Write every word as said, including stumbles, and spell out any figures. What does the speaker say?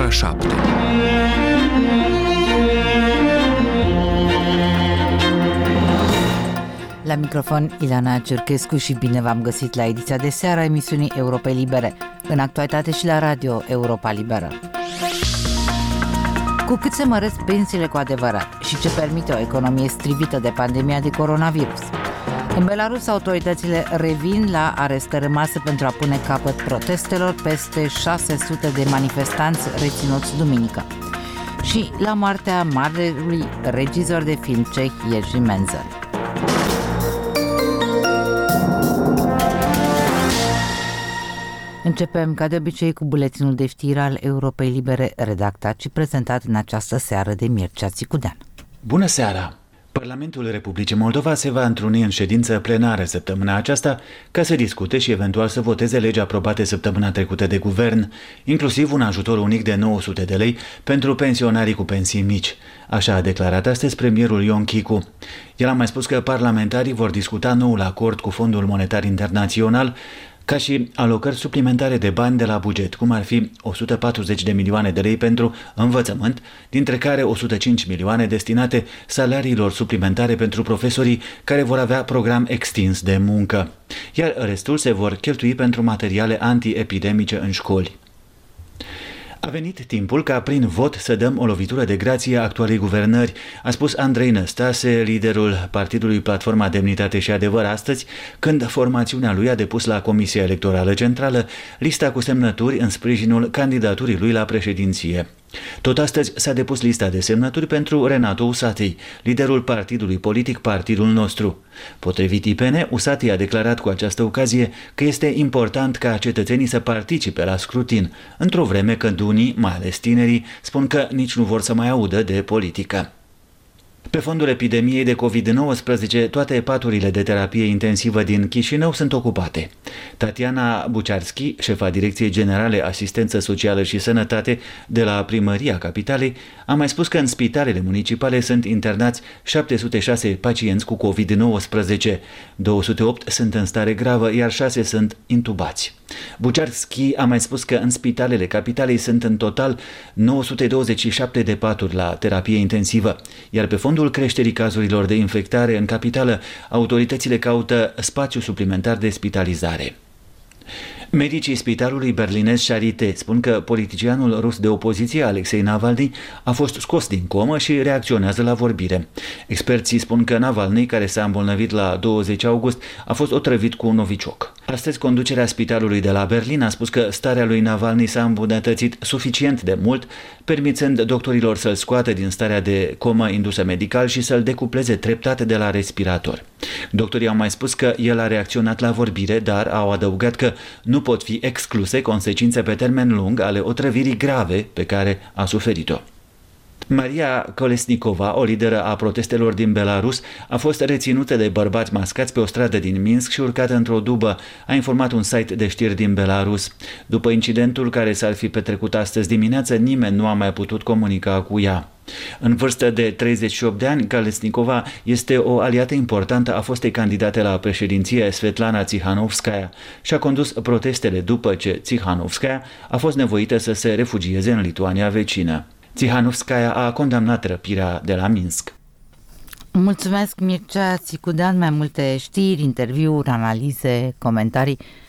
ora șapte. La microfon Ilana Cerchescu și bine v-am găsit la ediția de seară a emisiunii Europei Libere, în actualitate și la radio Europa Liberă. Cu cât se măresc pensiile cu adevărat și ce permite o economie strivită de pandemia de coronavirus. În Belarus, autoritățile revin la arestări în masă pentru a pune capăt protestelor, peste șase sute de manifestanți reținuți duminică. Și la moartea marelui regizor de film ceh Jerzy Menzel. Începem, ca de obicei, cu buletinul de știri al Europei Libere, redactat și prezentat în această seară de Mircea Țicudean. Bună seara! Parlamentul Republicii Moldova se va întruni în ședință plenară săptămâna aceasta ca să discute și eventual să voteze legea aprobate săptămâna trecută de guvern, inclusiv un ajutor unic de nouă sute de lei pentru pensionarii cu pensii mici. Așa a declarat astăzi premierul Ion Chicu. El a mai spus că parlamentarii vor discuta noul acord cu Fondul Monetar Internațional, ca și alocări suplimentare de bani de la buget, cum ar fi o sută patruzeci de milioane de lei pentru învățământ, dintre care o sută cinci milioane destinate salariilor suplimentare pentru profesorii care vor avea program extins de muncă, iar restul se vor cheltui pentru materiale antiepidemice în școli. A venit timpul ca prin vot să dăm o lovitură de grație actualei guvernări, a spus Andrei Năstase, liderul partidului Platforma Demnitate și Adevăr, astăzi, când formațiunea lui a depus la Comisia Electorală Centrală lista cu semnături în sprijinul candidaturii lui la președinție. Tot astăzi s-a depus lista de semnături pentru Renato Usatei, liderul partidului politic Partidul Nostru. Potrivit I P N, Usatei a declarat cu această ocazie că este important ca cetățenii să participe la scrutin, într-o vreme când unii, mai ales tinerii, spun că nici nu vor să mai audă de politică. Pe fondul epidemiei de covid nouăsprezece, toate paturile de terapie intensivă din Chișinău sunt ocupate. Tatiana Buciarski, șefa Direcției Generale Asistență Socială și Sănătate de la Primăria Capitalei, a mai spus că în spitalele municipale sunt internați șapte sute șase pacienți cu covid nouăsprezece, două sute opt sunt în stare gravă, iar șase sunt intubați. Buciarski a mai spus că în spitalele capitalei sunt în total nouă sute douăzeci și șapte de paturi la terapie intensivă, iar pe fondul creșterii cazurilor de infectare în capitală, autoritățile caută spațiu suplimentar de spitalizare. Medicii spitalului berlinez Charité spun că politicianul rus de opoziție Alexei Navalny a fost scos din comă și reacționează la vorbire. Experții spun că Navalny, care s-a îmbolnăvit la douăzeci august, a fost otrăvit cu un novicioc. Astăzi, conducerea spitalului de la Berlin a spus că starea lui Navalny s-a îmbunătățit suficient de mult, permițând doctorilor să-l scoată din starea de comă indusă medical și să-l decupleze treptat de la respirator. Doctorii au mai spus că el a reacționat la vorbire, dar au adăugat că nu pot fi excluse consecințe pe termen lung ale otrăvirii grave pe care a suferit-o. Maria Kolesnikova, o lideră a protestelor din Belarus, a fost reținută de bărbați mascați pe o stradă din Minsk și urcată într-o dubă, a informat un site de știri din Belarus. După incidentul care s-ar fi petrecut astăzi dimineață, nimeni nu a mai putut comunica cu ea. În vârstă de treizeci și opt de ani, Kolesnikova este o aliată importantă a fostei candidate la președinție Svetlana Tsikhanovskaya și a condus protestele după ce Tsikhanovskaya a fost nevoită să se refugieze în Lituania vecină. Tsikhanovskaya a condamnat răpirea de la Minsk. Mulțumesc, Mircea Țicudean. Mai multe știri, interviuri, analize, comentarii